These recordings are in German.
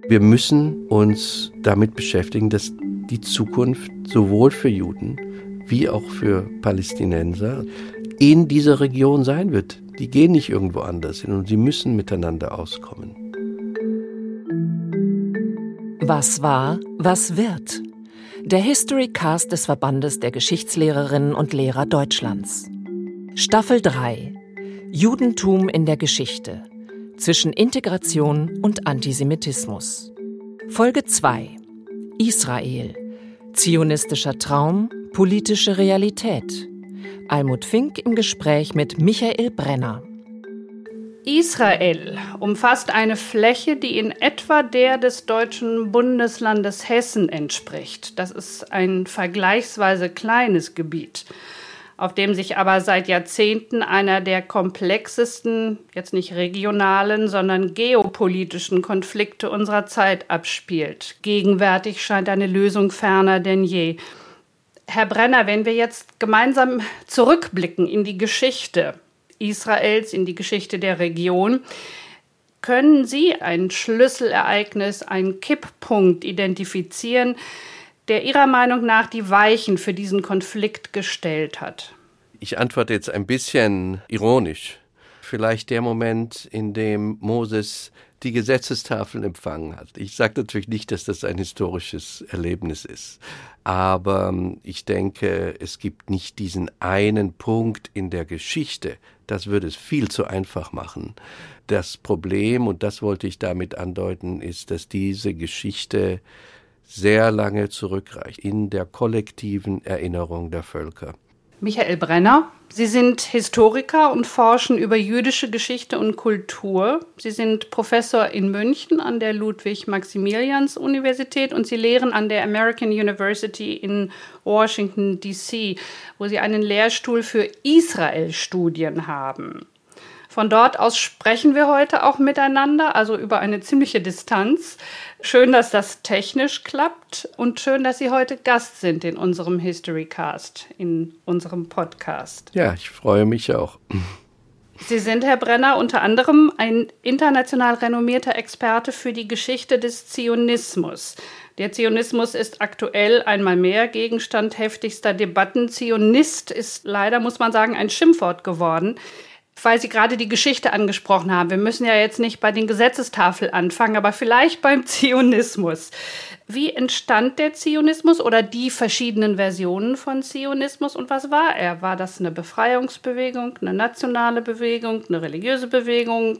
Wir müssen uns damit beschäftigen, dass die Zukunft sowohl für Juden wie auch für Palästinenser in dieser Region sein wird. Die gehen nicht irgendwo anders hin und sie müssen miteinander auskommen. Was war, was wird? Der Historycast des Verbandes der Geschichtslehrerinnen und Lehrer Deutschlands. Staffel 3. Judentum in der Geschichte. Zwischen Integration und Antisemitismus. Folge 2. Israel. Zionistischer Traum, politische Realität. Almut Fink im Gespräch mit Michael Brenner. Israel umfasst eine Fläche, die in etwa der des deutschen Bundeslandes Hessen entspricht. Das ist ein vergleichsweise kleines Gebiet, auf dem sich aber seit Jahrzehnten einer der komplexesten, jetzt nicht regionalen, sondern geopolitischen Konflikte unserer Zeit abspielt. Gegenwärtig scheint eine Lösung ferner denn je. Herr Brenner, wenn wir jetzt gemeinsam zurückblicken in die Geschichte Israels, in die Geschichte der Region, können Sie ein Schlüsselereignis, einen Kipppunkt identifizieren, der Ihrer Meinung nach die Weichen für diesen Konflikt gestellt hat? Ich antworte jetzt ein bisschen ironisch. Vielleicht der Moment, in dem Moses die Gesetzestafeln empfangen hat. Ich sage natürlich nicht, dass das ein historisches Erlebnis ist, aber ich denke, es gibt nicht diesen einen Punkt in der Geschichte. Das würde es viel zu einfach machen. Das Problem, und das wollte ich damit andeuten, ist, dass diese Geschichte sehr lange zurückreicht in der kollektiven Erinnerung der Völker. Michael Brenner, Sie sind Historiker und forschen über jüdische Geschichte und Kultur. Sie sind Professor in München an der Ludwig-Maximilians-Universität und Sie lehren an der American University in Washington, D.C., wo Sie einen Lehrstuhl für Israel-Studien haben. Von dort aus sprechen wir heute auch miteinander, also über eine ziemliche Distanz. Schön, dass das technisch klappt und schön, dass Sie heute Gast sind in unserem Historycast, in unserem Podcast. Ja, ich freue mich auch. Sie sind, Herr Brenner, unter anderem ein international renommierter Experte für die Geschichte des Zionismus. Der Zionismus ist aktuell einmal mehr Gegenstand heftigster Debatten. Zionist ist leider, muss man sagen, ein Schimpfwort geworden. Weil Sie gerade die Geschichte angesprochen haben. Wir müssen ja jetzt nicht bei den Gesetzestafeln anfangen, aber vielleicht beim Zionismus. Wie entstand der Zionismus oder die verschiedenen Versionen von Zionismus und was war er? War das eine Befreiungsbewegung, eine nationale Bewegung, eine religiöse Bewegung?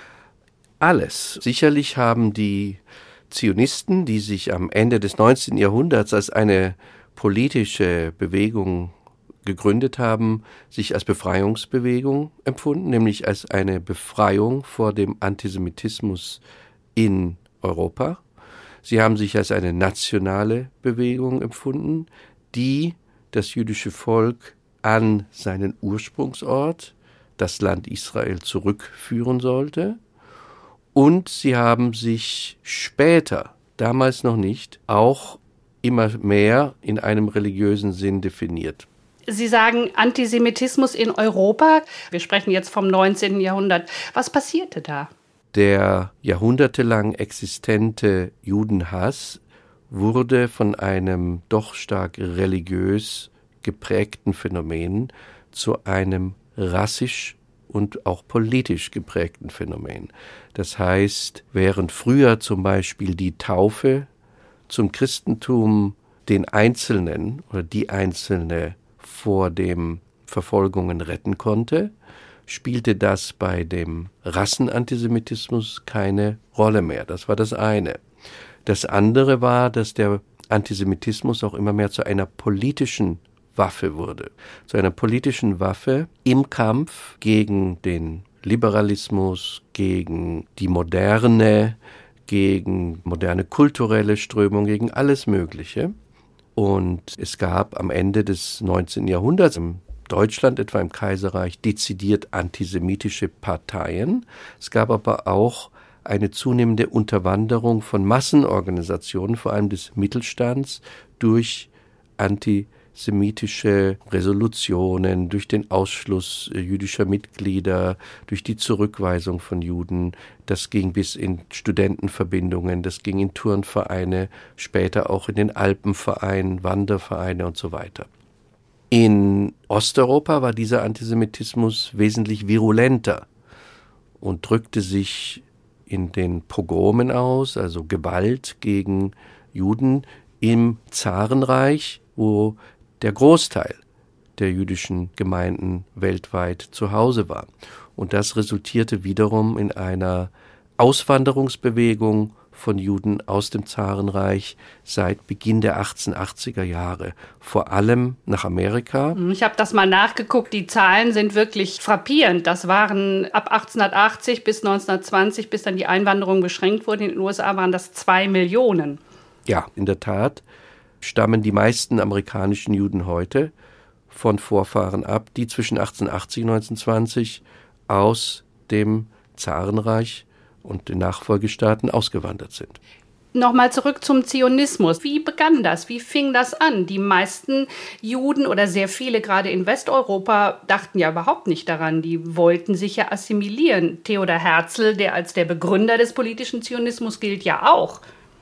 Alles. Sicherlich haben die Zionisten, die sich am Ende des 19. Jahrhunderts als eine politische Bewegung gegründet haben, sich als Befreiungsbewegung empfunden, nämlich als eine Befreiung vor dem Antisemitismus in Europa. Sie haben sich als eine nationale Bewegung empfunden, die das jüdische Volk an seinen Ursprungsort, das Land Israel, zurückführen sollte. Und sie haben sich später, damals noch nicht, auch immer mehr in einem religiösen Sinn definiert. Sie sagen Antisemitismus in Europa. Wir sprechen jetzt vom 19. Jahrhundert. Was passierte da? Der jahrhundertelang existente Judenhass wurde von einem doch stark religiös geprägten Phänomen zu einem rassisch und auch politisch geprägten Phänomen. Das heißt, während früher zum Beispiel die Taufe zum Christentum den Einzelnen oder die Einzelne vor den Verfolgungen retten konnte, spielte das bei dem Rassenantisemitismus keine Rolle mehr. Das war das eine. Das andere war, dass der Antisemitismus auch immer mehr zu einer politischen Waffe wurde. Zu einer politischen Waffe im Kampf gegen den Liberalismus, gegen die Moderne, gegen moderne kulturelle Strömung, gegen alles Mögliche. Und es gab am Ende des 19. Jahrhunderts, in Deutschland etwa im Kaiserreich, dezidiert antisemitische Parteien. Es gab aber auch eine zunehmende Unterwanderung von Massenorganisationen, vor allem des Mittelstands, durch antisemitische antisemitische Resolutionen, durch den Ausschluss jüdischer Mitglieder, durch die Zurückweisung von Juden. Das ging bis in Studentenverbindungen, das ging in Turnvereine, später auch in den Alpenvereinen, Wandervereine und so weiter. In Osteuropa war dieser Antisemitismus wesentlich virulenter und drückte sich in den Pogromen aus, also Gewalt gegen Juden im Zarenreich, wo der Großteil der jüdischen Gemeinden weltweit zu Hause war. Und das resultierte wiederum in einer Auswanderungsbewegung von Juden aus dem Zarenreich seit Beginn der 1880er Jahre, vor allem nach Amerika. Ich habe das mal nachgeguckt, die Zahlen sind wirklich frappierend. Das waren ab 1880 bis 1920, bis dann die Einwanderung beschränkt wurde in den USA, waren das 2 Millionen. Ja, in der Tat stammen die meisten amerikanischen Juden heute von Vorfahren ab, die zwischen 1880 und 1920 aus dem Zarenreich und den Nachfolgestaaten ausgewandert sind. Nochmal zurück zum Zionismus. Wie begann das? Wie fing das an? Die meisten Juden oder sehr viele, gerade in Westeuropa, dachten ja überhaupt nicht daran. Die wollten sich ja assimilieren. Theodor Herzl, der als der Begründer des politischen Zionismus gilt, ja auch.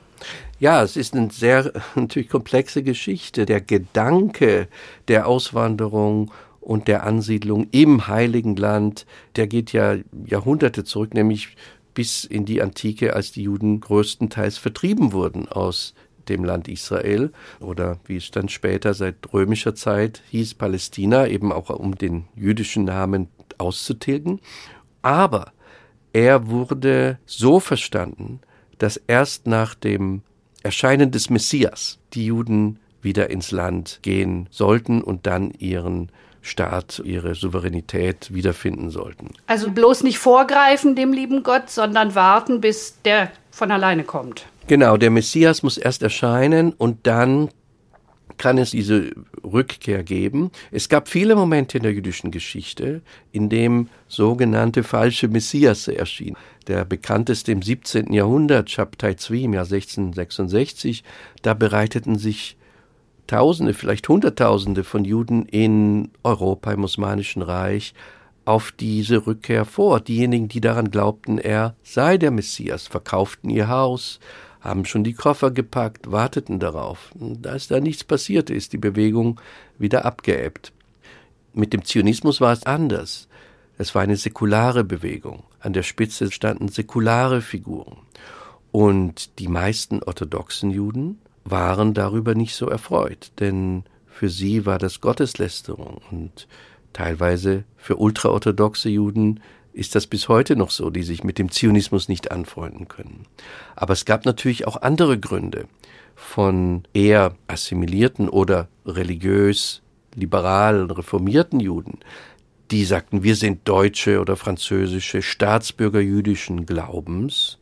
Ja, es ist eine sehr natürlich komplexe Geschichte. Der Gedanke der Auswanderung und der Ansiedlung im Heiligen Land, der geht ja Jahrhunderte zurück, nämlich bis in die Antike, als die Juden größtenteils vertrieben wurden aus dem Land Israel oder wie es dann später seit römischer Zeit hieß, Palästina, eben auch um den jüdischen Namen auszutilgen. Aber er wurde so verstanden, dass erst nach dem Erscheinen des Messias die Juden wieder ins Land gehen sollten und dann ihren Staat, ihre Souveränität wiederfinden sollten. Also bloß nicht vorgreifen dem lieben Gott, sondern warten, bis der von alleine kommt. Genau, der Messias muss erst erscheinen und dann kann es diese Rückkehr geben. Es gab viele Momente in der jüdischen Geschichte, in dem sogenannte falsche Messiasse erschienen. Der bekannteste im 17. Jahrhundert, Shabtai Tzvi im Jahr 1666, da bereiteten sich Tausende, vielleicht Hunderttausende von Juden in Europa, im Osmanischen Reich, auf diese Rückkehr vor. Diejenigen, die daran glaubten, er sei der Messias, verkauften ihr Haus, haben schon die Koffer gepackt, warteten darauf. Als da nichts passierte, ist die Bewegung wieder abgeebbt. Mit dem Zionismus war es anders. Es war eine säkulare Bewegung. An der Spitze standen säkulare Figuren. Und die meisten orthodoxen Juden waren darüber nicht so erfreut, denn für sie war das Gotteslästerung und teilweise für ultraorthodoxe Juden ist das bis heute noch so, die sich mit dem Zionismus nicht anfreunden können. Aber es gab natürlich auch andere Gründe von eher assimilierten oder religiös, liberal, reformierten Juden, die sagten, wir sind deutsche oder französische Staatsbürger jüdischen Glaubens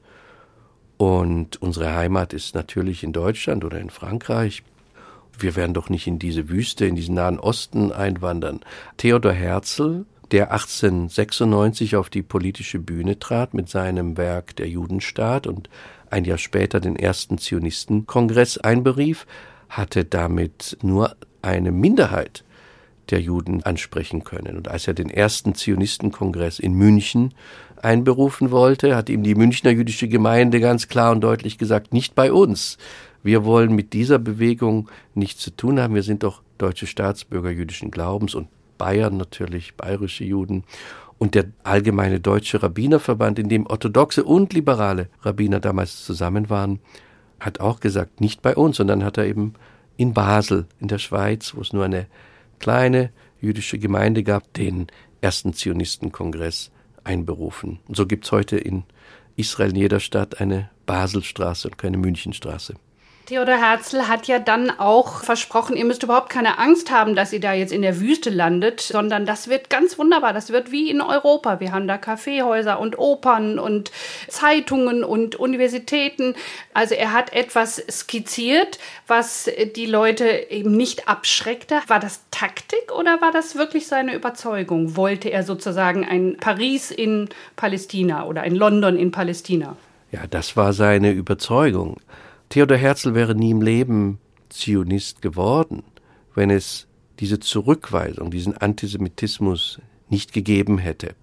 und unsere Heimat ist natürlich in Deutschland oder in Frankreich. Wir werden doch nicht in diese Wüste, in diesen Nahen Osten einwandern. Theodor Herzl, der 1896 auf die politische Bühne trat mit seinem Werk Der Judenstaat und ein Jahr später den ersten Zionistenkongress einberief, hatte damit nur eine Minderheit der Juden ansprechen können. Und als er den ersten Zionistenkongress in München einberufen wollte, hat ihm die Münchner jüdische Gemeinde ganz klar und deutlich gesagt, nicht bei uns. Wir wollen mit dieser Bewegung nichts zu tun haben. Wir sind doch deutsche Staatsbürger jüdischen Glaubens und Bayern natürlich, bayerische Juden. Und der allgemeine deutsche Rabbinerverband, in dem orthodoxe und liberale Rabbiner damals zusammen waren, hat auch gesagt, nicht bei uns. Und dann hat er eben in Basel, in der Schweiz, wo es nur eine kleine jüdische Gemeinde gab, den ersten Zionistenkongress einberufen. Und so gibt es heute in Israel in jeder Stadt eine Baselstraße und keine Münchenstraße. Theodor Herzl hat ja dann auch versprochen, ihr müsst überhaupt keine Angst haben, dass ihr da jetzt in der Wüste landet, sondern das wird ganz wunderbar. Das wird wie in Europa. Wir haben da Kaffeehäuser und Opern und Zeitungen und Universitäten. Also er hat etwas skizziert, was die Leute eben nicht abschreckte. War das Taktik oder war das wirklich seine Überzeugung? Wollte er sozusagen ein Paris in Palästina oder ein London in Palästina? Ja, das war seine Überzeugung. Theodor Herzl wäre nie im Leben Zionist geworden, wenn es diese Zurückweisung, diesen Antisemitismus nicht gegeben hätte.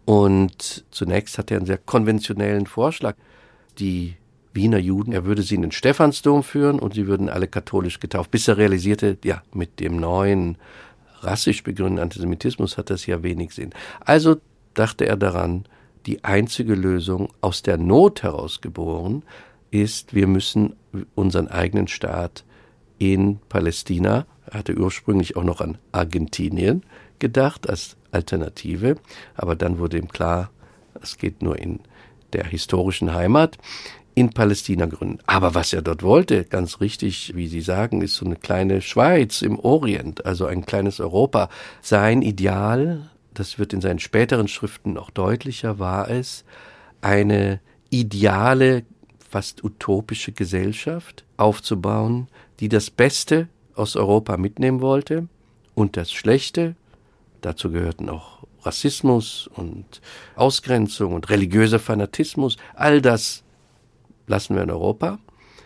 Und zunächst hat er einen sehr konventionellen Vorschlag. Die Wiener Juden, er würde sie in den Stephansdom führen und sie würden alle katholisch getauft, bis er realisierte, ja, mit dem neuen rassisch begründeten Antisemitismus hat das ja wenig Sinn. Also dachte er daran, die einzige Lösung, aus der Not heraus geboren, ist, wir müssen unseren eigenen Staat in Palästina, er hatte ursprünglich auch noch an Argentinien gedacht als Alternative, aber dann wurde ihm klar, es geht nur in der historischen Heimat, in Palästina gründen. Aber was er dort wollte, ganz richtig, wie Sie sagen, ist so eine kleine Schweiz im Orient, also ein kleines Europa. Sein Ideal, das wird in seinen späteren Schriften noch deutlicher, war es, eine ideale, fast utopische Gesellschaft aufzubauen, die das Beste aus Europa mitnehmen wollte und das Schlechte, dazu gehörten auch Rassismus und Ausgrenzung und religiöser Fanatismus, all das lassen wir in Europa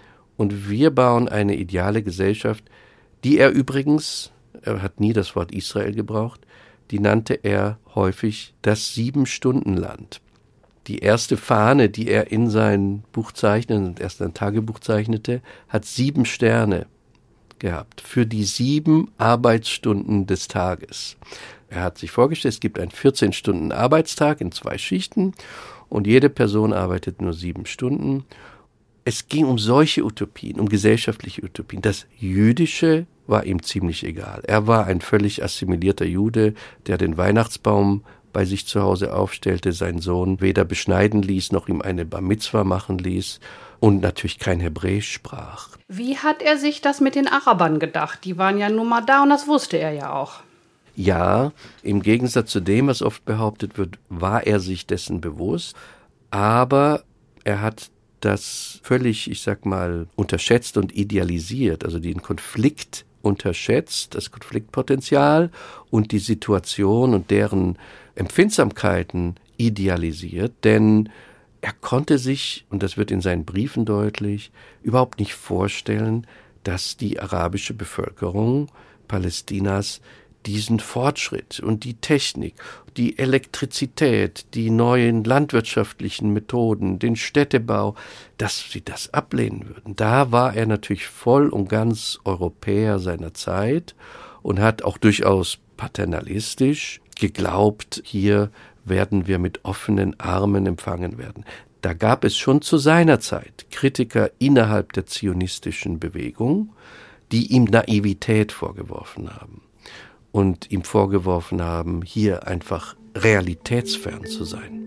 und wir bauen eine ideale Gesellschaft, die er übrigens, er hat nie das Wort Israel gebraucht, die nannte er häufig das 7-Stunden-Land. Die erste Fahne, die er in sein Buch zeichnete, erst ein Tagebuch zeichnete, hat 7 Sterne gehabt für die 7 Arbeitsstunden des Tages. Er hat sich vorgestellt, es gibt einen 14-Stunden-Arbeitstag in 2 Schichten und jede Person arbeitet nur 7 Stunden. Es ging um solche Utopien, um gesellschaftliche Utopien. Das Jüdische war ihm ziemlich egal. Er war ein völlig assimilierter Jude, der den Weihnachtsbaum bei sich zu Hause aufstellte, seinen Sohn weder beschneiden ließ, noch ihm eine Bar Mitzwa machen ließ und natürlich kein Hebräisch sprach. Wie hat er sich das mit den Arabern gedacht? Die waren ja nun mal da und das wusste er ja auch. Ja, im Gegensatz zu dem, was oft behauptet wird, war er sich dessen bewusst, aber er hat das völlig, ich sag mal, unterschätzt und idealisiert, also den Konflikt unterschätzt, das Konfliktpotenzial und die Situation und deren Empfindsamkeiten idealisiert, denn er konnte sich, und das wird in seinen Briefen deutlich, überhaupt nicht vorstellen, dass die arabische Bevölkerung Palästinas diesen Fortschritt und die Technik, die Elektrizität, die neuen landwirtschaftlichen Methoden, den Städtebau, dass sie das ablehnen würden. Da war er natürlich voll und ganz Europäer seiner Zeit und hat auch durchaus paternalistisch geglaubt, hier werden wir mit offenen Armen empfangen werden. Da gab es schon zu seiner Zeit Kritiker innerhalb der zionistischen Bewegung, die ihm Naivität vorgeworfen haben. Und ihm vorgeworfen haben, hier einfach realitätsfern zu sein.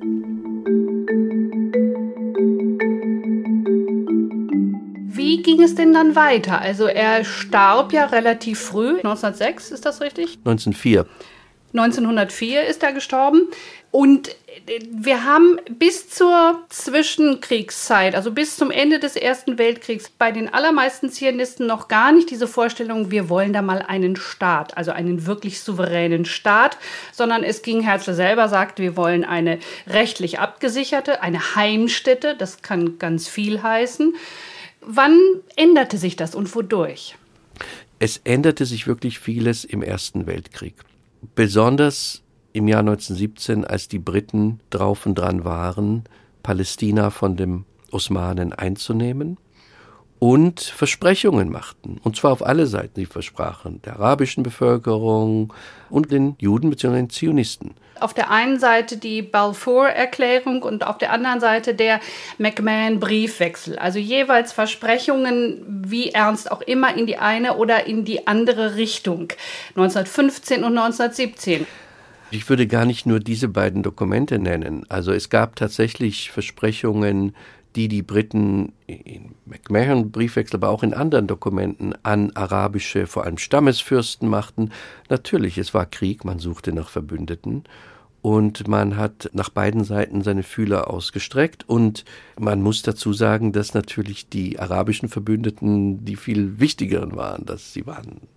Wie ging es denn dann weiter? Also er starb ja relativ früh, 1906, ist das richtig? 1904. 1904 ist er gestorben und wir haben bis zur Zwischenkriegszeit, also bis zum Ende des Ersten Weltkriegs, bei den allermeisten Zionisten noch gar nicht diese Vorstellung, wir wollen da mal einen Staat, also einen wirklich souveränen Staat, sondern es ging, Herzl selber sagt, wir wollen eine rechtlich abgesicherte, eine Heimstätte, das kann ganz viel heißen. Wann änderte sich das und wodurch? Es änderte sich wirklich vieles im Ersten Weltkrieg. Besonders im Jahr 1917, als die Briten drauf und dran waren, Palästina von den Osmanen einzunehmen und Versprechungen machten. Und zwar auf alle Seiten. Sie versprachen der arabischen Bevölkerung und den Juden bzw. den Zionisten. Auf der einen Seite die Balfour-Erklärung und auf der anderen Seite der McMahon-Briefwechsel. Also jeweils Versprechungen, wie ernst auch immer, in die eine oder in die andere Richtung. 1915 und 1917. Ich würde gar nicht nur diese beiden Dokumente nennen. Also es gab tatsächlich Versprechungen, die Briten in McMahon-Briefwechsel, aber auch in anderen Dokumenten an arabische, vor allem Stammesfürsten machten. Natürlich, es war Krieg, man suchte nach Verbündeten und man hat nach beiden Seiten seine Fühler ausgestreckt und man muss dazu sagen, dass natürlich die arabischen Verbündeten die viel wichtigeren waren, dass sie waren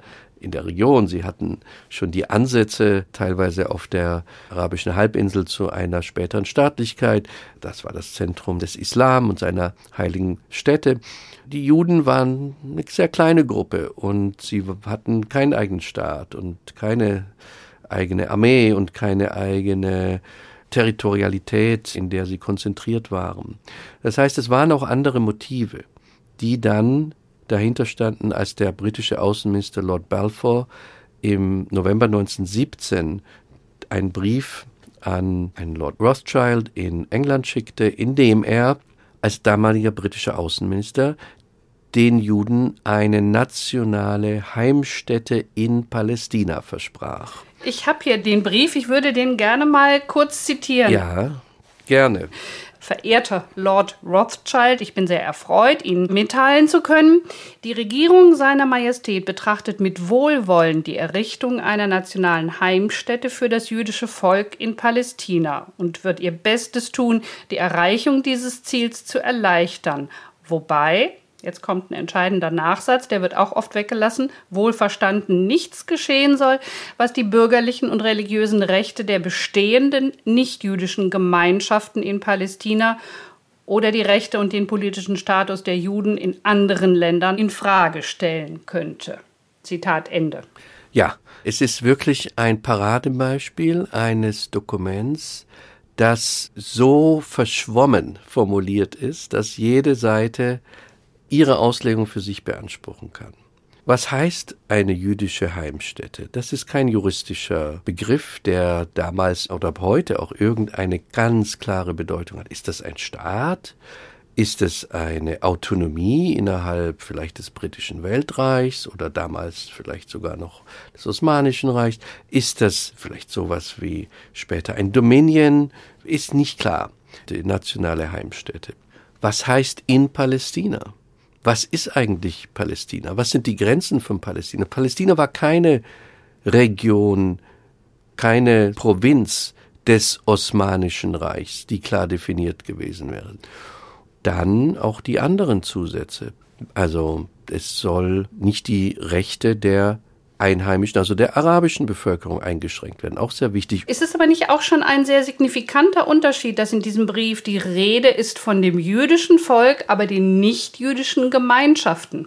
in der Region. Sie hatten schon die Ansätze teilweise auf der arabischen Halbinsel zu einer späteren Staatlichkeit. Das war das Zentrum des Islam und seiner heiligen Städte. Die Juden waren eine sehr kleine Gruppe und sie hatten keinen eigenen Staat und keine eigene Armee und keine eigene Territorialität, in der sie konzentriert waren. Das heißt, es waren auch andere Motive, die dann dahinter standen, als der britische Außenminister Lord Balfour im November 1917 einen Brief an einen Lord Rothschild in England schickte, in dem er als damaliger britischer Außenminister den Juden eine nationale Heimstätte in Palästina versprach. Ich habe hier den Brief, ich würde den gerne mal kurz zitieren. Ja, gerne. Verehrter Lord Rothschild, ich bin sehr erfreut, Ihnen mitteilen zu können, die Regierung seiner Majestät betrachtet mit Wohlwollen die Errichtung einer nationalen Heimstätte für das jüdische Volk in Palästina und wird ihr Bestes tun, die Erreichung dieses Ziels zu erleichtern. Wobei, jetzt kommt ein entscheidender Nachsatz, der wird auch oft weggelassen, wohlverstanden nichts geschehen soll, was die bürgerlichen und religiösen Rechte der bestehenden nichtjüdischen Gemeinschaften in Palästina oder die Rechte und den politischen Status der Juden in anderen Ländern in Frage stellen könnte. Zitat Ende. Ja, es ist wirklich ein Paradebeispiel eines Dokuments, das so verschwommen formuliert ist, dass jede Seite ihre Auslegung für sich beanspruchen kann. Was heißt eine jüdische Heimstätte? Das ist kein juristischer Begriff, der damals oder heute auch irgendeine ganz klare Bedeutung hat. Ist das ein Staat? Ist es eine Autonomie innerhalb vielleicht des britischen Weltreichs oder damals vielleicht sogar noch des Osmanischen Reichs? Ist das vielleicht sowas wie später ein Dominion? Ist nicht klar. Die nationale Heimstätte. Was heißt in Palästina? Was ist eigentlich Palästina? Was sind die Grenzen von Palästina? Palästina war keine Region, keine Provinz des Osmanischen Reichs, die klar definiert gewesen wäre. Dann auch die anderen Zusätze. Also es soll nicht die Rechte der Einheimischen, also der arabischen Bevölkerung eingeschränkt werden. Auch sehr wichtig. Ist es aber nicht auch schon ein sehr signifikanter Unterschied, dass in diesem Brief die Rede ist von dem jüdischen Volk, aber den nichtjüdischen Gemeinschaften?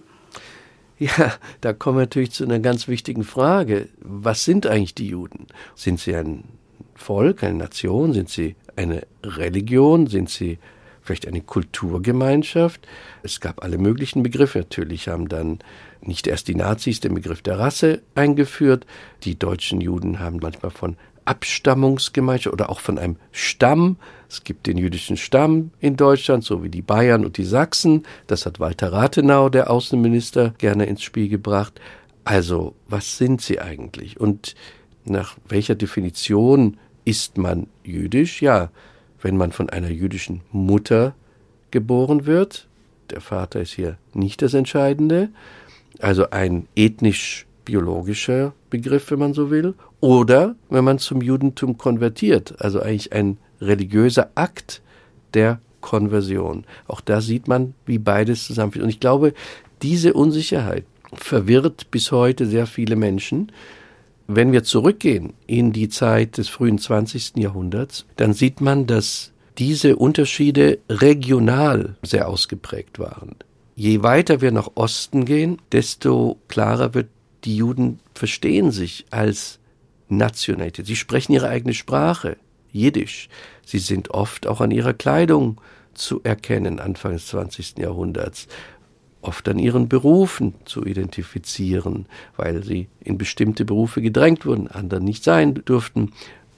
Ja, da kommen wir natürlich zu einer ganz wichtigen Frage. Was sind eigentlich die Juden? Sind sie ein Volk, eine Nation? Sind sie eine Religion? Sind sie vielleicht eine Kulturgemeinschaft? Es gab alle möglichen Begriffe. Natürlich haben dann nicht erst die Nazis den Begriff der Rasse eingeführt. Die deutschen Juden haben manchmal von Abstammungsgemeinschaft oder auch von einem Stamm. Es gibt den jüdischen Stamm in Deutschland, so wie die Bayern und die Sachsen. Das hat Walter Rathenau, der Außenminister, gerne ins Spiel gebracht. Also, was sind sie eigentlich? Und nach welcher Definition ist man jüdisch? Ja, wenn man von einer jüdischen Mutter geboren wird, der Vater ist hier nicht das Entscheidende, also ein ethnisch-biologischer Begriff, wenn man so will, oder wenn man zum Judentum konvertiert, also eigentlich ein religiöser Akt der Konversion. Auch da sieht man, wie beides zusammenführt. Und ich glaube, diese Unsicherheit verwirrt bis heute sehr viele Menschen. Wenn wir zurückgehen in die Zeit des frühen 20. Jahrhunderts, dann sieht man, dass diese Unterschiede regional sehr ausgeprägt waren. Je weiter wir nach Osten gehen, desto klarer wird, die Juden verstehen sich als Nationalität. Sie sprechen ihre eigene Sprache, Jiddisch. Sie sind oft auch an ihrer Kleidung zu erkennen, Anfang des 20. Jahrhunderts. Oft an ihren Berufen zu identifizieren, weil sie in bestimmte Berufe gedrängt wurden, andere nicht sein durften.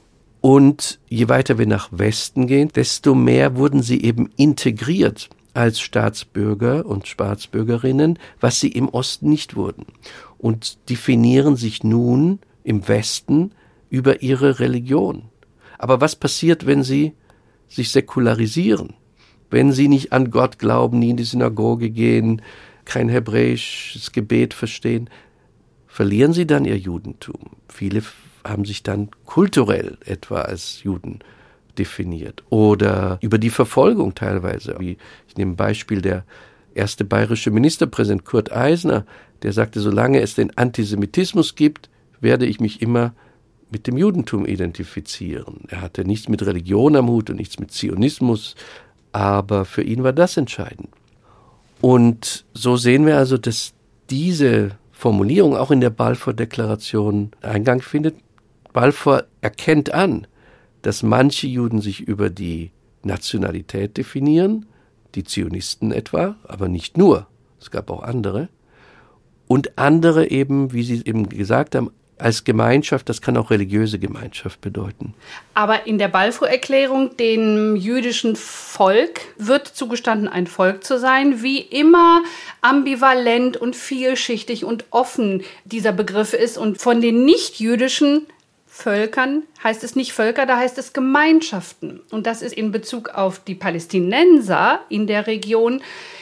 Und je weiter wir nach Westen gehen, desto mehr wurden sie eben integriert als Staatsbürger und Staatsbürgerinnen, was sie im Osten nicht wurden. Und definieren sich nun im Westen über ihre Religion. Aber was passiert, wenn sie sich säkularisieren? Wenn sie nicht an Gott glauben, nie in die Synagoge gehen, kein hebräisches Gebet verstehen, verlieren sie dann ihr Judentum. Viele haben sich dann kulturell etwa als Juden definiert oder über die Verfolgung teilweise. Ich nehme ein Beispiel der erste bayerische Ministerpräsident Kurt Eisner, der sagte, solange es den Antisemitismus gibt, werde ich mich immer mit dem Judentum identifizieren. Er hatte nichts mit Religion am Hut und nichts mit Zionismus, aber für ihn war das entscheidend. Und so sehen wir also, dass diese Formulierung auch in der Balfour-Deklaration Eingang findet. Balfour erkennt an, dass manche Juden sich über die Nationalität definieren, die Zionisten etwa, aber nicht nur, es gab auch andere. Und andere eben, wie Sie eben gesagt haben, als Gemeinschaft, das kann auch religiöse Gemeinschaft bedeuten. Aber in der Balfour-Erklärung, dem jüdischen Volk, wird zugestanden, ein Volk zu sein. Wie immer ambivalent und vielschichtig und offen dieser Begriff ist. Und von den nicht-jüdischen Völkern heißt es nicht Völker, da heißt es Gemeinschaften. Und das ist in Bezug auf die Palästinenser in der Region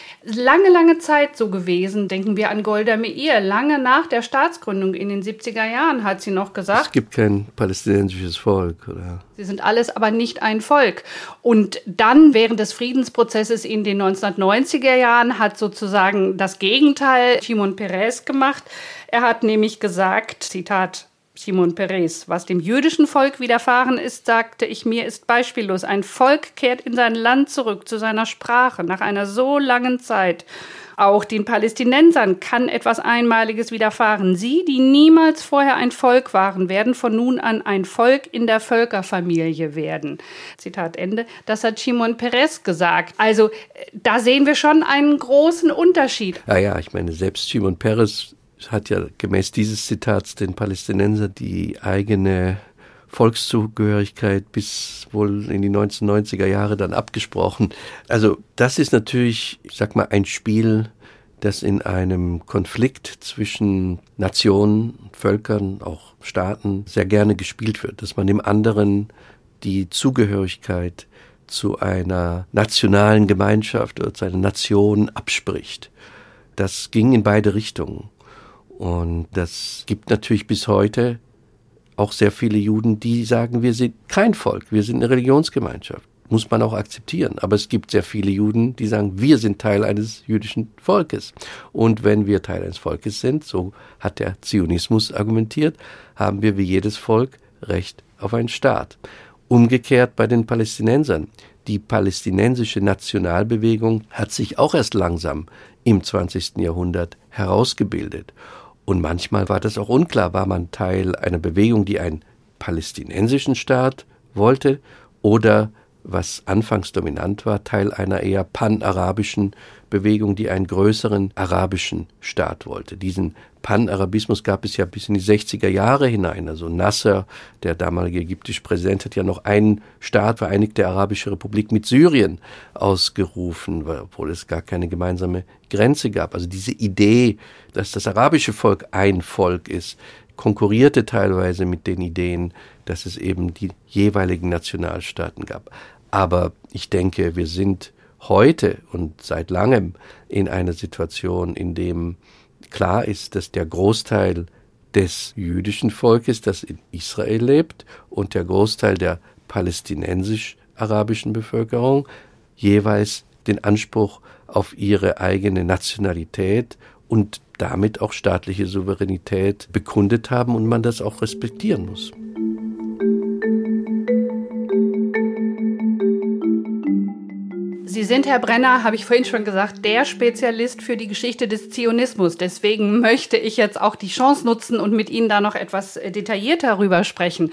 lange Zeit so gewesen. Denken wir an Golda Meir. Lange nach der Staatsgründung in den 70er Jahren hat sie noch gesagt, es gibt kein palästinensisches Volk, oder? Sie sind alles aber nicht ein Volk. Und dann während des Friedensprozesses in den 1990er Jahren hat sozusagen das Gegenteil Shimon Peres gemacht. Er hat nämlich gesagt, Zitat, Shimon Peres, was dem jüdischen Volk widerfahren ist, sagte ich mir, ist beispiellos. Ein Volk kehrt in sein Land zurück, zu seiner Sprache, nach einer so langen Zeit. Auch den Palästinensern kann etwas Einmaliges widerfahren. Sie, die niemals vorher ein Volk waren, werden von nun an ein Volk in der Völkerfamilie werden. Zitat Ende. Das hat Shimon Peres gesagt. Also da sehen wir schon einen großen Unterschied. Ja, ich meine, selbst Shimon Peres hat ja gemäß dieses Zitats den Palästinensern die eigene Volkszugehörigkeit bis wohl in die 1990er Jahre dann abgesprochen. Also das ist natürlich, ich sag mal, ein Spiel, das in einem Konflikt zwischen Nationen, Völkern, auch Staaten sehr gerne gespielt wird, dass man dem anderen die Zugehörigkeit zu einer nationalen Gemeinschaft oder zu einer Nation abspricht. Das ging in beide Richtungen. Und das gibt natürlich bis heute auch sehr viele Juden, die sagen, wir sind kein Volk, wir sind eine Religionsgemeinschaft. Muss man auch akzeptieren. Aber es gibt sehr viele Juden, die sagen, wir sind Teil eines jüdischen Volkes. Und wenn wir Teil eines Volkes sind, so hat der Zionismus argumentiert, haben wir wie jedes Volk Recht auf einen Staat. Umgekehrt bei den Palästinensern. Die palästinensische Nationalbewegung hat sich auch erst langsam im 20. Jahrhundert herausgebildet. Und manchmal war das auch unklar, war man Teil einer Bewegung, die einen palästinensischen Staat wollte oder, was anfangs dominant war, Teil einer eher panarabischen Bewegung, die einen größeren arabischen Staat wollte. Diesen Panarabismus gab es ja bis in die 60er Jahre hinein. Also Nasser, der damalige ägyptische Präsident, hat ja noch einen Staat, Vereinigte Arabische Republik mit Syrien ausgerufen, obwohl es gar keine gemeinsame Grenze gab. Also diese Idee, dass das arabische Volk ein Volk ist, konkurrierte teilweise mit den Ideen, dass es eben die jeweiligen Nationalstaaten gab. Aber ich denke, wir sind heute und seit langem in einer Situation, in dem klar ist, dass der Großteil des jüdischen Volkes, das in Israel lebt, und der Großteil der palästinensisch-arabischen Bevölkerung jeweils den Anspruch auf ihre eigene Nationalität und damit auch staatliche Souveränität bekundet haben und man das auch respektieren muss. Sie sind, Herr Brenner, habe ich vorhin schon gesagt, der Spezialist für die Geschichte des Zionismus. Deswegen möchte ich jetzt auch die Chance nutzen und mit Ihnen da noch etwas detaillierter darüber sprechen.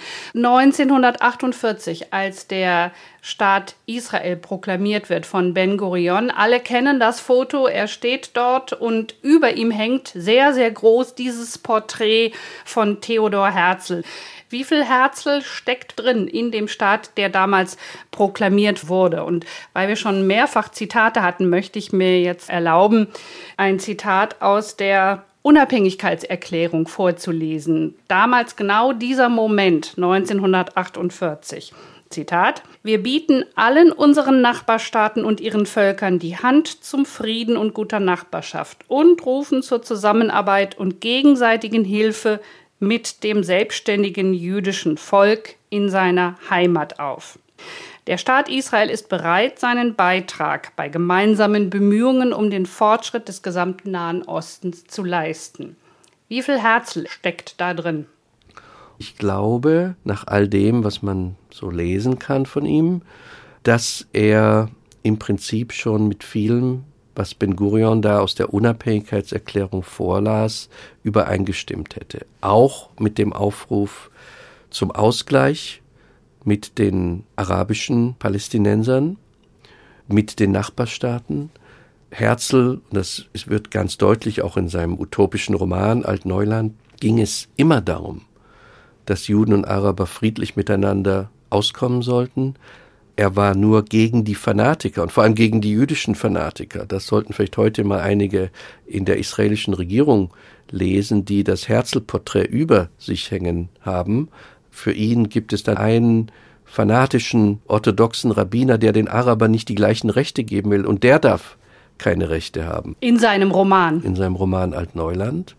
1948, als der Staat Israel proklamiert wird von Ben Gurion. Alle kennen das Foto, er steht dort und über ihm hängt sehr, sehr groß dieses Porträt von Theodor Herzl. Wie viel Herzl steckt drin in dem Staat, der damals proklamiert wurde? Und weil wir schon mehrfach Zitate hatten, möchte ich mir jetzt erlauben, ein Zitat aus der Unabhängigkeitserklärung vorzulesen. Damals genau dieser Moment, 1948. Zitat: Wir bieten allen unseren Nachbarstaaten und ihren Völkern die Hand zum Frieden und guter Nachbarschaft und rufen zur Zusammenarbeit und gegenseitigen Hilfe mit dem selbstständigen jüdischen Volk in seiner Heimat auf. Der Staat Israel ist bereit, seinen Beitrag bei gemeinsamen Bemühungen um den Fortschritt des gesamten Nahen Ostens zu leisten. Wie viel Herzl steckt da drin? Ich glaube, nach all dem, was man so lesen kann von ihm, dass er im Prinzip schon mit vielem, was Ben-Gurion da aus der Unabhängigkeitserklärung vorlas, übereingestimmt hätte. Auch mit dem Aufruf zum Ausgleich mit den arabischen Palästinensern, mit den Nachbarstaaten. Herzl, das wird ganz deutlich auch in seinem utopischen Roman Altneuland, ging es immer darum, dass Juden und Araber friedlich miteinander auskommen sollten. Er war nur gegen die Fanatiker und vor allem gegen die jüdischen Fanatiker. Das sollten vielleicht heute mal einige in der israelischen Regierung lesen, die das Herzl-Porträt über sich hängen haben. Für ihn gibt es dann einen fanatischen orthodoxen Rabbiner, der den Arabern nicht die gleichen Rechte geben will, und der darf keine Rechte haben. In seinem Roman. In seinem Roman Altneuland.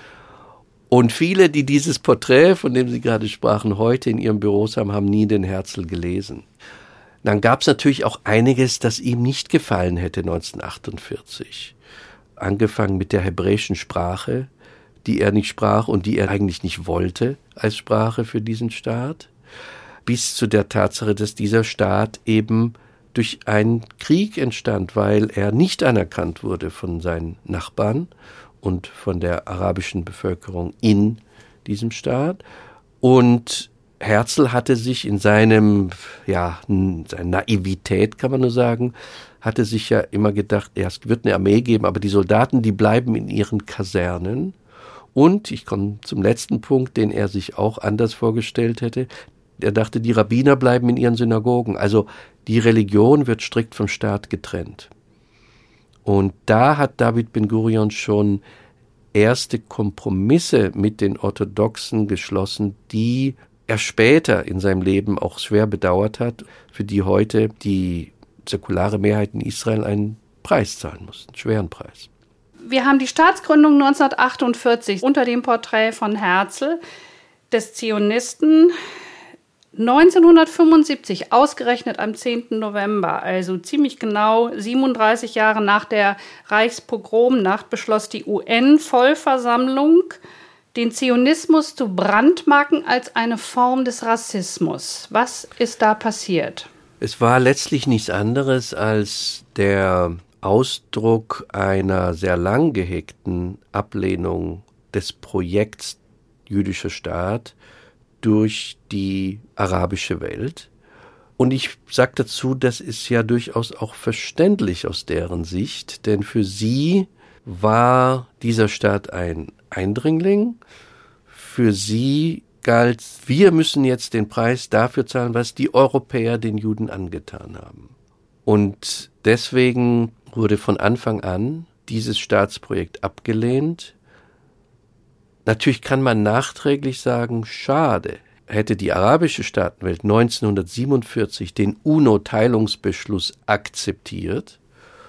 Und viele, die dieses Porträt, von dem Sie gerade sprachen, heute in ihren Büros haben, haben nie den Herzl gelesen. Dann gab es natürlich auch einiges, das ihm nicht gefallen hätte 1948. Angefangen mit der hebräischen Sprache, die er nicht sprach und die er eigentlich nicht wollte als Sprache für diesen Staat, bis zu der Tatsache, dass dieser Staat eben durch einen Krieg entstand, weil er nicht anerkannt wurde von seinen Nachbarn und von der arabischen Bevölkerung in diesem Staat. Und Herzl hatte sich in seiner Naivität, kann man nur sagen, hatte sich ja immer gedacht, es wird eine Armee geben, aber die Soldaten, die bleiben in ihren Kasernen. Und ich komme zum letzten Punkt, den er sich auch anders vorgestellt hätte. Er dachte, die Rabbiner bleiben in ihren Synagogen. Also die Religion wird strikt vom Staat getrennt. Und da hat David Ben-Gurion schon erste Kompromisse mit den Orthodoxen geschlossen, die er später in seinem Leben auch schwer bedauert hat, für die heute die säkulare Mehrheit in Israel einen Preis zahlen muss, einen schweren Preis. Wir haben die Staatsgründung 1948 unter dem Porträt von Herzl, des Zionisten. 1975, ausgerechnet am 10. November, also ziemlich genau 37 Jahre nach der Reichspogromnacht, beschloss die UN-Vollversammlung, den Zionismus zu brandmarken als eine Form des Rassismus. Was ist da passiert? Es war letztlich nichts anderes als der Ausdruck einer sehr lang gehegten Ablehnung des Projekts jüdischer Staat durch die arabische Welt. Und ich sage dazu, das ist ja durchaus auch verständlich aus deren Sicht, denn für sie war dieser Staat ein Eindringling. Für sie galt, wir müssen jetzt den Preis dafür zahlen, was die Europäer den Juden angetan haben. Und deswegen wurde von Anfang an dieses Staatsprojekt abgelehnt. Natürlich kann man nachträglich sagen, schade, hätte die arabische Staatenwelt 1947 den UNO-Teilungsbeschluss akzeptiert,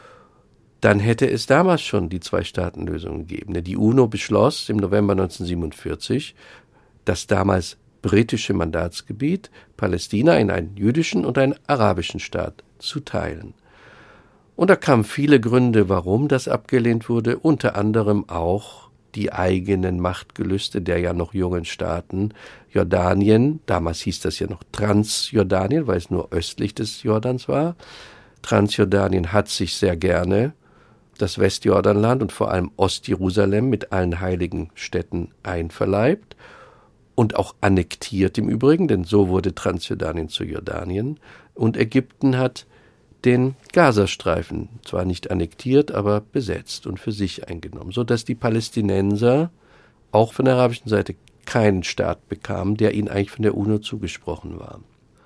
dann hätte es damals schon die Zwei-Staaten-Lösung gegeben. Denn die UNO beschloss im November 1947, das damals britische Mandatsgebiet Palästina in einen jüdischen und einen arabischen Staat zu teilen. Und da kamen viele Gründe, warum das abgelehnt wurde, unter anderem auch die eigenen Machtgelüste der ja noch jungen Staaten. Jordanien, damals hieß das ja noch Transjordanien, weil es nur östlich des Jordans war. Transjordanien hat sich sehr gerne das Westjordanland und vor allem Ostjerusalem mit allen heiligen Städten einverleibt und auch annektiert im Übrigen, denn so wurde Transjordanien zu Jordanien. Und Ägypten hat den Gazastreifen zwar nicht annektiert, aber besetzt und für sich eingenommen, sodass die Palästinenser auch von der arabischen Seite keinen Staat bekamen, der ihnen eigentlich von der UNO zugesprochen war.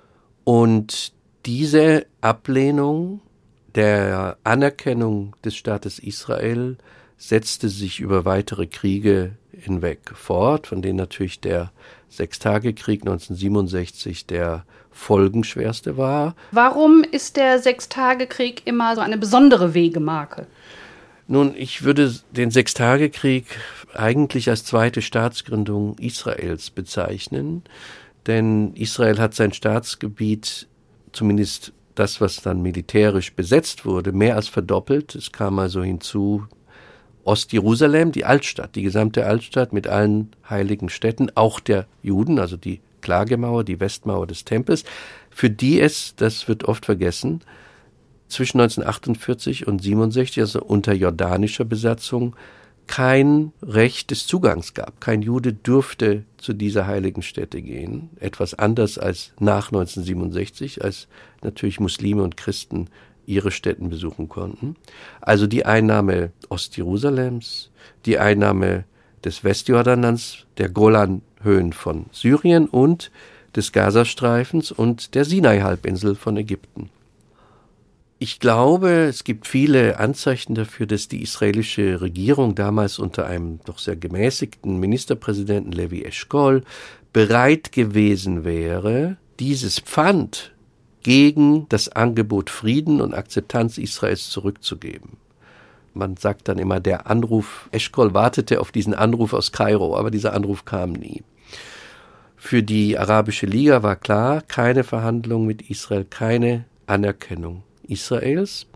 Und diese Ablehnung der Anerkennung des Staates Israel setzte sich über weitere Kriege hinweg fort, von denen natürlich der Sechstagekrieg 1967 der folgenschwerste war. Warum ist der Sechstagekrieg immer so eine besondere Wegemarke? Nun, ich würde den Sechstagekrieg eigentlich als zweite Staatsgründung Israels bezeichnen, denn Israel hat sein Staatsgebiet zumindest das, was dann militärisch besetzt wurde, mehr als verdoppelt. Es kam also hinzu Ostjerusalem, die Altstadt, die gesamte Altstadt mit allen heiligen Städten, auch der Juden, also die Klagemauer, die Westmauer des Tempels, für die es, das wird oft vergessen, zwischen 1948 und 1967, also unter jordanischer Besatzung, kein Recht des Zugangs gab. Kein Jude durfte zu dieser heiligen Stätte gehen. Etwas anders als nach 1967, als natürlich Muslime und Christen ihre Stätten besuchen konnten. Also die Einnahme Ostjerusalems, die Einnahme des Westjordanlands, der Golanhöhen von Syrien und des Gazastreifens und der Sinai-Halbinsel von Ägypten. Ich glaube, es gibt viele Anzeichen dafür, dass die israelische Regierung damals unter einem doch sehr gemäßigten Ministerpräsidenten Levi Eshkol bereit gewesen wäre, dieses Pfand gegen das Angebot Frieden und Akzeptanz Israels zurückzugeben. Man sagt dann immer, der Anruf, Eshkol wartete auf diesen Anruf aus Kairo, aber dieser Anruf kam nie. Für die Arabische Liga war klar, keine Verhandlungen mit Israel, keine Anerkennung Israels.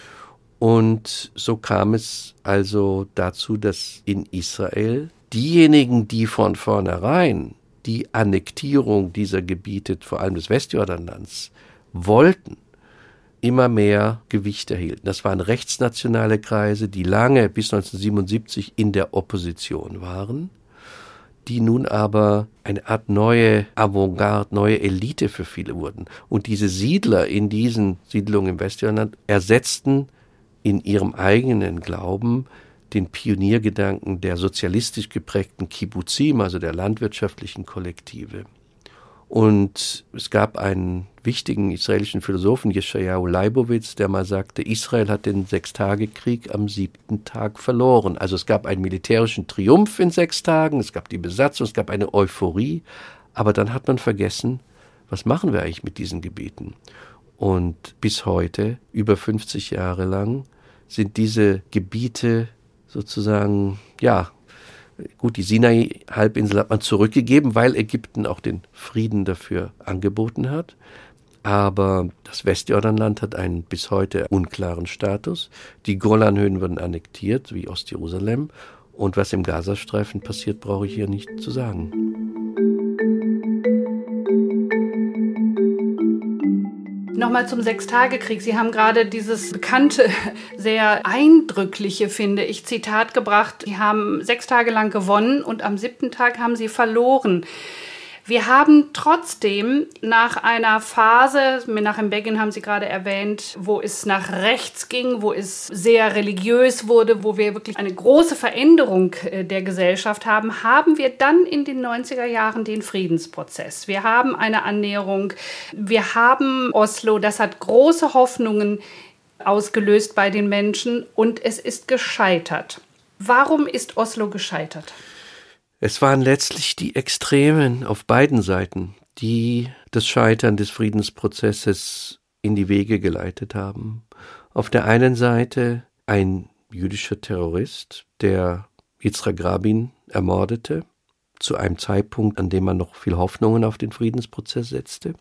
Und so kam es also dazu, dass in Israel diejenigen, die von vornherein die Annektierung dieser Gebiete, vor allem des Westjordanlands, wollten, immer mehr Gewicht erhielten. Das waren rechtsnationale Kreise, die lange bis 1977 in der Opposition waren, die nun aber eine Art neue Avantgarde, neue Elite für viele wurden. Und diese Siedler in diesen Siedlungen im Westjordanland ersetzten in ihrem eigenen Glauben den Pioniergedanken der sozialistisch geprägten Kibbuzim, also der landwirtschaftlichen Kollektive. Und es gab einen wichtigen israelischen Philosophen, Yeshayahu Leibowitz, der mal sagte, Israel hat den Sechstagekrieg am 7. Tag verloren. Also es gab einen militärischen Triumph in 6 Tagen, es gab die Besatzung, es gab eine Euphorie, aber dann hat man vergessen, was machen wir eigentlich mit diesen Gebieten? Und bis heute, über 50 Jahre lang, sind diese Gebiete sozusagen, ja, gut, die Sinai-Halbinsel hat man zurückgegeben, weil Ägypten auch den Frieden dafür angeboten hat. Aber das Westjordanland hat einen bis heute unklaren Status. Die Golanhöhen wurden annektiert, wie Ostjerusalem. Und was im Gazastreifen passiert, brauche ich hier nicht zu sagen. Nochmal zum Sechstagekrieg. Sie haben gerade dieses bekannte, sehr eindrückliche, finde ich, Zitat gebracht. Sie haben 6 Tage lang gewonnen und am 7. Tag haben sie verloren. Wir haben trotzdem nach einer Phase, Menachem Begin haben Sie gerade erwähnt, wo es nach rechts ging, wo es sehr religiös wurde, wo wir wirklich eine große Veränderung der Gesellschaft haben, haben wir dann in den 90er Jahren den Friedensprozess. Wir haben eine Annäherung, wir haben Oslo, das hat große Hoffnungen ausgelöst bei den Menschen und es ist gescheitert. Warum ist Oslo gescheitert? Es waren letztlich die Extremen auf beiden Seiten, die das Scheitern des Friedensprozesses in die Wege geleitet haben. Auf der einen Seite ein jüdischer Terrorist, der Yitzhak Rabin ermordete, zu einem Zeitpunkt, an dem man noch viel Hoffnungen auf den Friedensprozess setzte.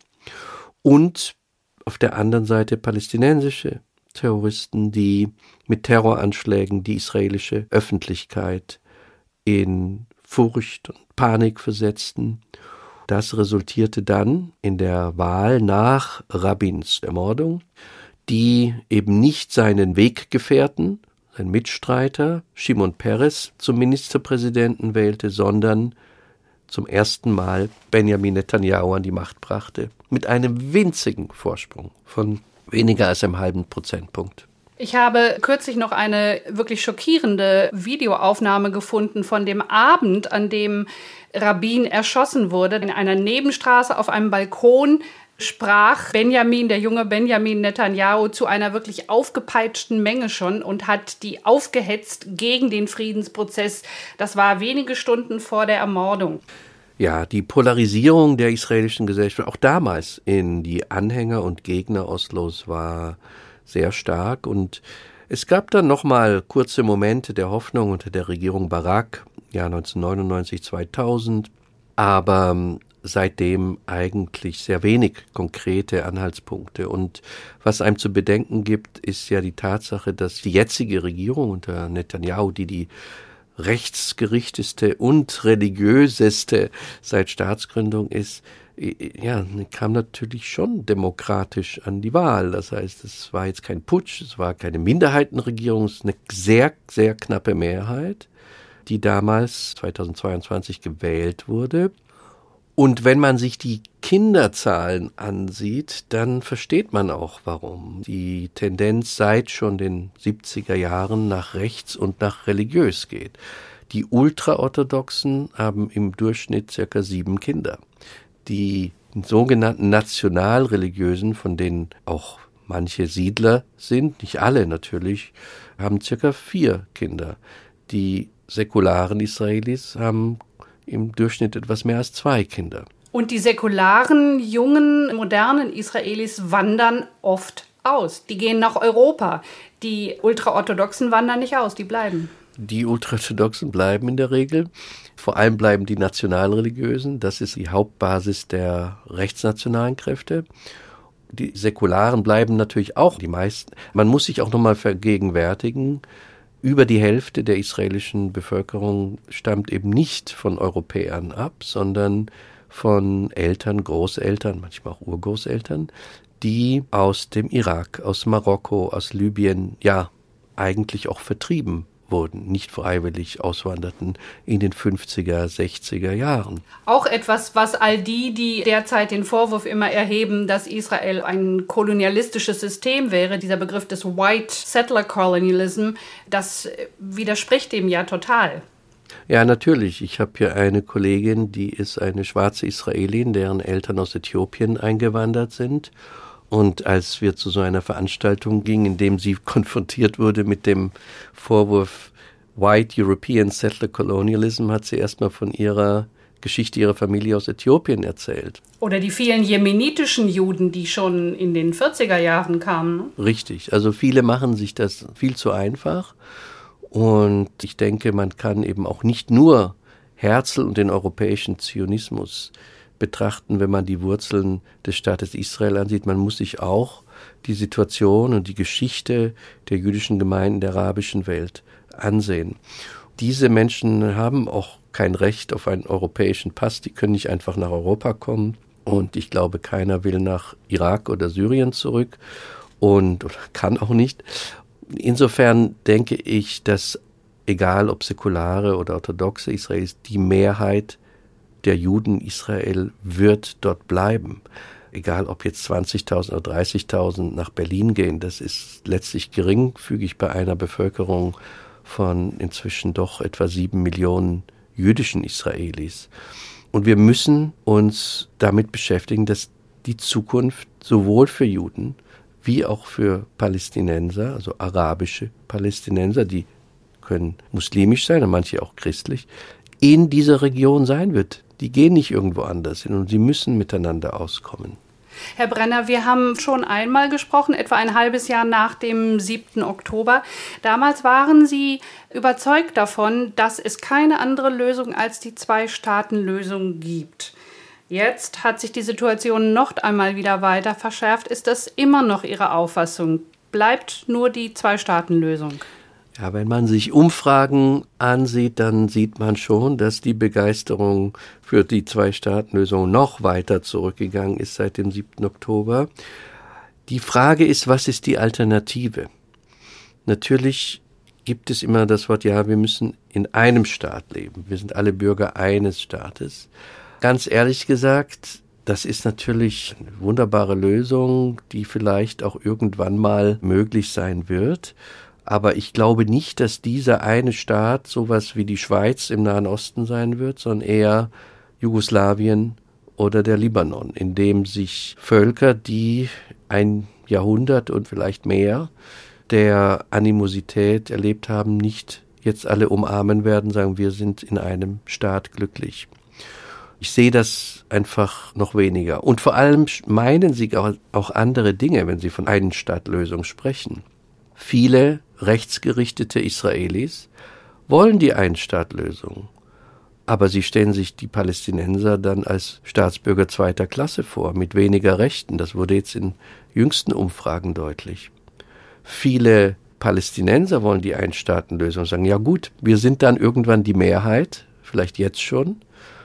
Und auf der anderen Seite palästinensische Terroristen, die mit Terroranschlägen die israelische Öffentlichkeit in Furcht und Panik versetzten. Das resultierte dann in der Wahl nach Rabins Ermordung, die eben nicht seinen Weggefährten, seinen Mitstreiter Shimon Peres zum Ministerpräsidenten wählte, sondern zum ersten Mal Benjamin Netanyahu an die Macht brachte, mit einem winzigen Vorsprung von weniger als einem halben Prozentpunkt. Ich habe kürzlich noch eine wirklich schockierende Videoaufnahme gefunden von dem Abend, an dem Rabin erschossen wurde. In einer Nebenstraße auf einem Balkon sprach Benjamin, der junge Benjamin Netanyahu, zu einer wirklich aufgepeitschten Menge schon und hat die aufgehetzt gegen den Friedensprozess. Das war wenige Stunden vor der Ermordung. Ja, die Polarisierung der israelischen Gesellschaft, auch damals in die Anhänger und Gegner Oslos, war sehr stark. Und es gab dann nochmal kurze Momente der Hoffnung unter der Regierung Barak, Jahr 1999, 2000. Aber seitdem eigentlich sehr wenig konkrete Anhaltspunkte. Und was einem zu bedenken gibt, ist ja die Tatsache, dass die jetzige Regierung unter Netanyahu, die rechtsgerichteste und religiöseste seit Staatsgründung ist, ja, kam natürlich schon demokratisch an die Wahl. Das heißt, es war jetzt kein Putsch, es war keine Minderheitenregierung, es ist eine sehr, sehr knappe Mehrheit, die damals 2022 gewählt wurde. Und wenn man sich die Kinderzahlen ansieht, dann versteht man auch, warum die Tendenz seit schon den 70er Jahren nach rechts und nach religiös geht. Die Ultraorthodoxen haben im Durchschnitt circa 7 Kinder. Die sogenannten Nationalreligiösen, von denen auch manche Siedler sind, nicht alle natürlich, haben circa 4 Kinder. Die säkularen Israelis haben im Durchschnitt etwas mehr als 2 Kinder. Und die säkularen, jungen, modernen Israelis wandern oft aus. Die gehen nach Europa. Die Ultraorthodoxen wandern nicht aus, die bleiben. Die Ultraorthodoxen bleiben in der Regel. Vor allem bleiben die Nationalreligiösen. Das ist die Hauptbasis der rechtsnationalen Kräfte. Die Säkularen bleiben natürlich auch die meisten. Man muss sich auch nochmal vergegenwärtigen, über die Hälfte der israelischen Bevölkerung stammt eben nicht von Europäern ab, sondern von Eltern, Großeltern, manchmal auch Urgroßeltern, die aus dem Irak, aus Marokko, aus Libyen, ja, eigentlich auch vertrieben wurden, nicht freiwillig auswanderten in den 50er, 60er Jahren. Auch etwas, was all die derzeit den Vorwurf immer erheben, dass Israel ein kolonialistisches System wäre, dieser Begriff des White Settler Colonialism, das widerspricht dem ja total. Ja, natürlich. Ich habe hier eine Kollegin, die ist eine schwarze Israelin, deren Eltern aus Äthiopien eingewandert sind. Und als wir zu so einer Veranstaltung gingen, in dem sie konfrontiert wurde mit dem Vorwurf White European Settler Colonialism, hat sie erstmal von ihrer Geschichte ihrer Familie aus Äthiopien erzählt. Oder die vielen jemenitischen Juden, die schon in den 40er Jahren kamen. Ne? Richtig. Also viele machen sich das viel zu einfach. Und ich denke, man kann eben auch nicht nur Herzl und den europäischen Zionismus betrachten, wenn man die Wurzeln des Staates Israel ansieht. Man muss sich auch die Situation und die Geschichte der jüdischen Gemeinden der arabischen Welt ansehen. Diese Menschen haben auch kein Recht auf einen europäischen Pass. Die können nicht einfach nach Europa kommen. Und ich glaube, keiner will nach Irak oder Syrien zurück oder kann auch nicht. Insofern denke ich, dass egal ob säkulare oder orthodoxe Israelis, die Mehrheit der Juden Israel wird dort bleiben. Egal ob jetzt 20.000 oder 30.000 nach Berlin gehen, das ist letztlich geringfügig bei einer Bevölkerung von inzwischen doch etwa 7 Millionen jüdischen Israelis. Und wir müssen uns damit beschäftigen, dass die Zukunft sowohl für Juden wie auch für Palästinenser, also arabische Palästinenser, die können muslimisch sein und manche auch christlich, in dieser Region sein wird. Die gehen nicht irgendwo anders hin und sie müssen miteinander auskommen. Herr Brenner, wir haben schon einmal gesprochen, etwa ein halbes Jahr nach dem 7. Oktober. Damals waren Sie überzeugt davon, dass es keine andere Lösung als die Zwei-Staaten-Lösung gibt. Jetzt hat sich die Situation noch einmal wieder weiter verschärft. Ist das immer noch Ihre Auffassung? Bleibt nur die Zwei-Staaten-Lösung? Ja, wenn man sich Umfragen ansieht, dann sieht man schon, dass die Begeisterung für die Zwei-Staaten-Lösung noch weiter zurückgegangen ist seit dem 7. Oktober. Die Frage ist, was ist die Alternative? Natürlich gibt es immer das Wort, ja, wir müssen in einem Staat leben. Wir sind alle Bürger eines Staates. Ganz ehrlich gesagt, das ist natürlich eine wunderbare Lösung, die vielleicht auch irgendwann mal möglich sein wird. Aber ich glaube nicht, dass dieser eine Staat sowas wie die Schweiz im Nahen Osten sein wird, sondern eher Jugoslawien oder der Libanon, in dem sich Völker, die ein Jahrhundert und vielleicht mehr der Animosität erlebt haben, nicht jetzt alle umarmen werden, sagen, wir sind in einem Staat glücklich. Ich sehe das einfach noch weniger. Und vor allem meinen sie auch andere Dinge, wenn sie von Ein-Staat-Lösung sprechen. Viele rechtsgerichtete Israelis wollen die Ein-Staat-Lösung. Aber sie stellen sich die Palästinenser dann als Staatsbürger zweiter Klasse vor, mit weniger Rechten. Das wurde jetzt in jüngsten Umfragen deutlich. Viele Palästinenser wollen die Einstaatenlösung, sagen, ja gut, wir sind dann irgendwann die Mehrheit, vielleicht jetzt schon,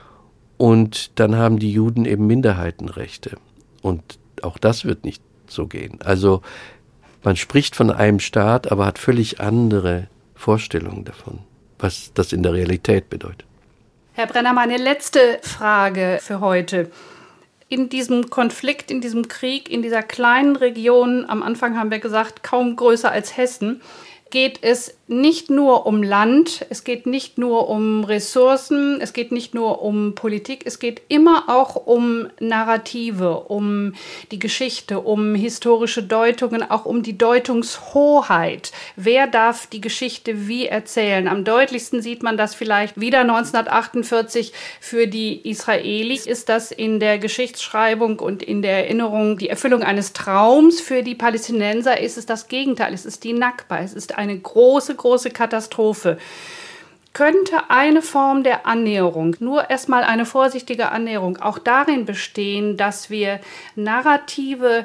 und dann haben die Juden eben Minderheitenrechte. Und auch das wird nicht so gehen. Also man spricht von einem Staat, aber hat völlig andere Vorstellungen davon, was das in der Realität bedeutet. Herr Brenner, meine letzte Frage für heute. In diesem Konflikt, in diesem Krieg, in dieser kleinen Region, am Anfang haben wir gesagt, kaum größer als Hessen, geht es nicht nur um Land, es geht nicht nur um Ressourcen, es geht nicht nur um Politik, es geht immer auch um Narrative, um die Geschichte, um historische Deutungen, auch um die Deutungshoheit. Wer darf die Geschichte wie erzählen? Am deutlichsten sieht man das vielleicht wieder 1948 für die Israelis. Ist das in der Geschichtsschreibung und in der Erinnerung die Erfüllung eines Traums? Für die Palästinenser ist es das Gegenteil. Es ist die Nakba. Es ist eine große Katastrophe. Könnte eine Form der Annäherung, nur erstmal eine vorsichtige Annäherung, auch darin bestehen, dass wir Narrative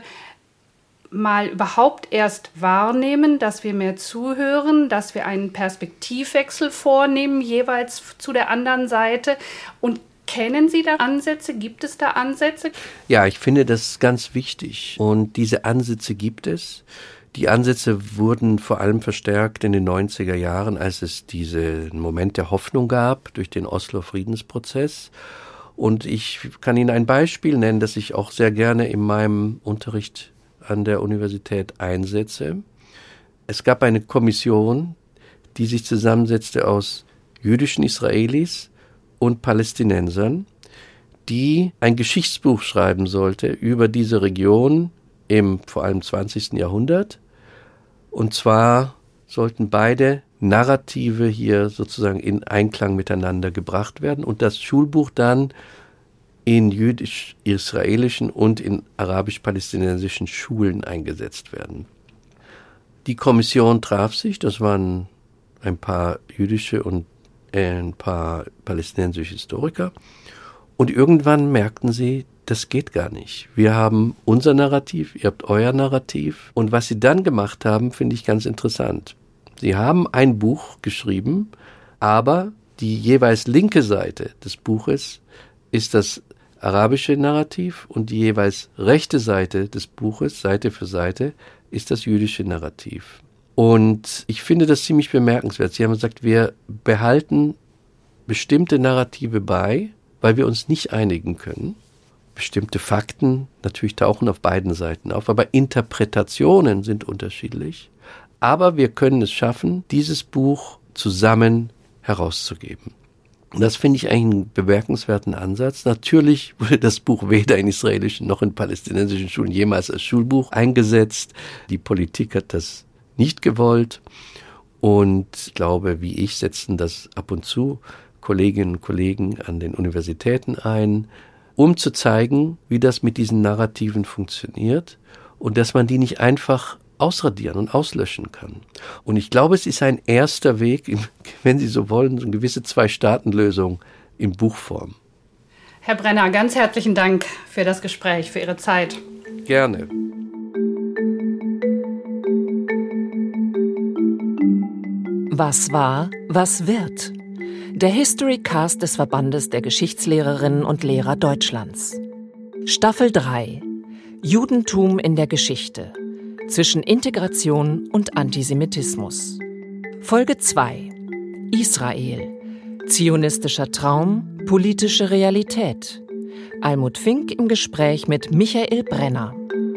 mal überhaupt erst wahrnehmen, dass wir mehr zuhören, dass wir einen Perspektivwechsel vornehmen, jeweils zu der anderen Seite? Und kennen Sie da Ansätze? Gibt es da Ansätze? Ja, ich finde das ganz wichtig. Und diese Ansätze gibt es. Die Ansätze wurden vor allem verstärkt in den 90er Jahren, als es diesen Moment der Hoffnung gab durch den Oslo-Friedensprozess. Und ich kann Ihnen ein Beispiel nennen, das ich auch sehr gerne in meinem Unterricht an der Universität einsetze. Es gab eine Kommission, die sich zusammensetzte aus jüdischen Israelis und Palästinensern, die ein Geschichtsbuch schreiben sollte über diese Region im vor allem 20. Jahrhundert. Und zwar sollten beide Narrative hier sozusagen in Einklang miteinander gebracht werden und das Schulbuch dann in jüdisch-israelischen und in arabisch-palästinensischen Schulen eingesetzt werden. Die Kommission traf sich, das waren ein paar jüdische und ein paar palästinensische Historiker, und irgendwann merkten sie, das geht gar nicht. Wir haben unser Narrativ, ihr habt euer Narrativ. Und was sie dann gemacht haben, finde ich ganz interessant. Sie haben ein Buch geschrieben, aber die jeweils linke Seite des Buches ist das arabische Narrativ und die jeweils rechte Seite des Buches, Seite für Seite, ist das jüdische Narrativ. Und ich finde das ziemlich bemerkenswert. Sie haben gesagt, wir behalten bestimmte Narrative bei, weil wir uns nicht einigen können. Bestimmte Fakten natürlich tauchen auf beiden Seiten auf, aber Interpretationen sind unterschiedlich. Aber wir können es schaffen, dieses Buch zusammen herauszugeben. Und das finde ich eigentlich einen bemerkenswerten Ansatz. Natürlich wurde das Buch weder in israelischen noch in palästinensischen Schulen jemals als Schulbuch eingesetzt. Die Politik hat das nicht gewollt. Und ich glaube, wie ich, setzen das ab und zu Kolleginnen und Kollegen an den Universitäten ein, um zu zeigen, wie das mit diesen Narrativen funktioniert und dass man die nicht einfach ausradieren und auslöschen kann. Und ich glaube, es ist ein erster Weg, wenn Sie so wollen, so eine gewisse Zwei-Staaten-Lösung in Buchform. Herr Brenner, ganz herzlichen Dank für das Gespräch, für Ihre Zeit. Gerne. Was war, was wird? Der Historycast des Verbandes der Geschichtslehrerinnen und Lehrer Deutschlands. Staffel 3. Judentum in der Geschichte. Zwischen Integration und Antisemitismus. Folge 2. Israel. Zionistischer Traum, politische Realität. Almut Fink im Gespräch mit Michael Brenner.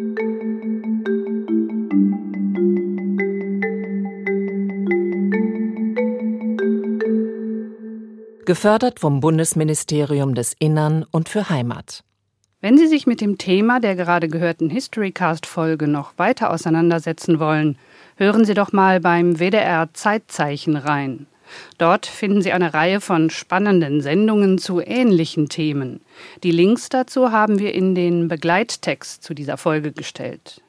Gefördert vom Bundesministerium des Innern und für Heimat. Wenn Sie sich mit dem Thema der gerade gehörten Historycast-Folge noch weiter auseinandersetzen wollen, hören Sie doch mal beim WDR Zeitzeichen rein. Dort finden Sie eine Reihe von spannenden Sendungen zu ähnlichen Themen. Die Links dazu haben wir in den Begleittext zu dieser Folge gestellt.